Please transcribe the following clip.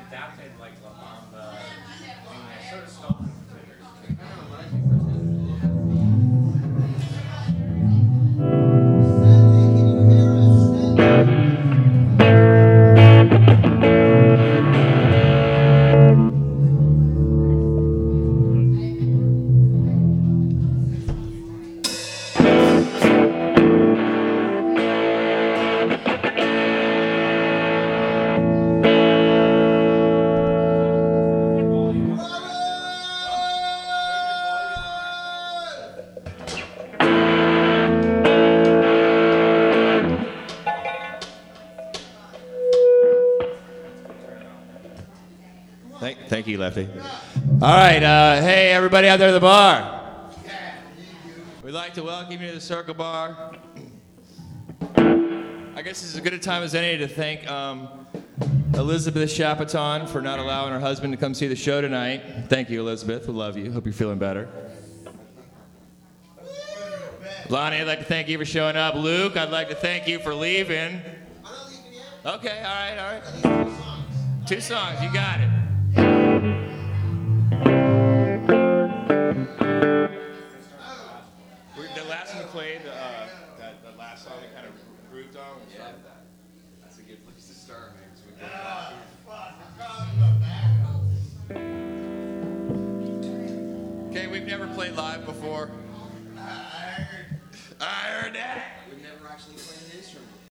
adapted like La Bamba, and sort of stole from Thank you, Lefty. All right, hey, everybody out there at the bar. We'd like to welcome you to the Circle Bar. I guess this is as good a time as any to thank Elizabeth Chapaton for not allowing her husband to come see the show tonight. Thank you, Elizabeth. We love you. Hope you're feeling better. Lonnie, I'd like to thank you for showing up. Luke, I'd like to thank you for leaving. I'm not leaving yet. Okay, all right. 2 songs, you got it. The last one we played, the last song we kind of grooved on. Yeah, that's a good place to start, man. So we Okay, we've never played live before.